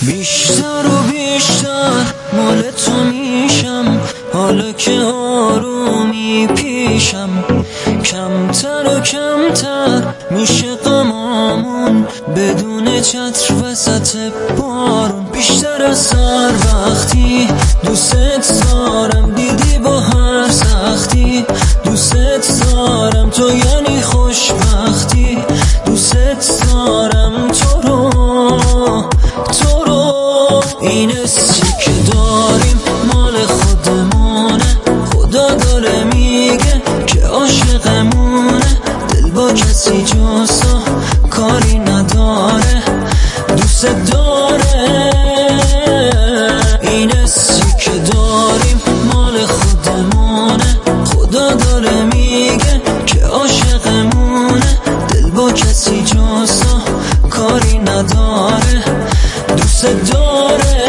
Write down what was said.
بیشتر و بیشتر مال تو میشم، حالا که آرومی پیشم. کمتر و کمتر میشه غمامون بدون چتر وسط بارون. بیشتر از سر وقتی دوست دارم، دیدی با هر سختی دوست دارم. تو یعنی خوشبختی، دوست دارم تو رو. این حسی که داریم مال خودمونه، خدا داره میگه که عاشقمونه. دل با کسی جز تو کاری نداره، دوست داره. این حسی که داریم مال خودمونه، خدا داره میگه که عاشقمونه. دل با کسی جز تو کاری نداره، دوست داره.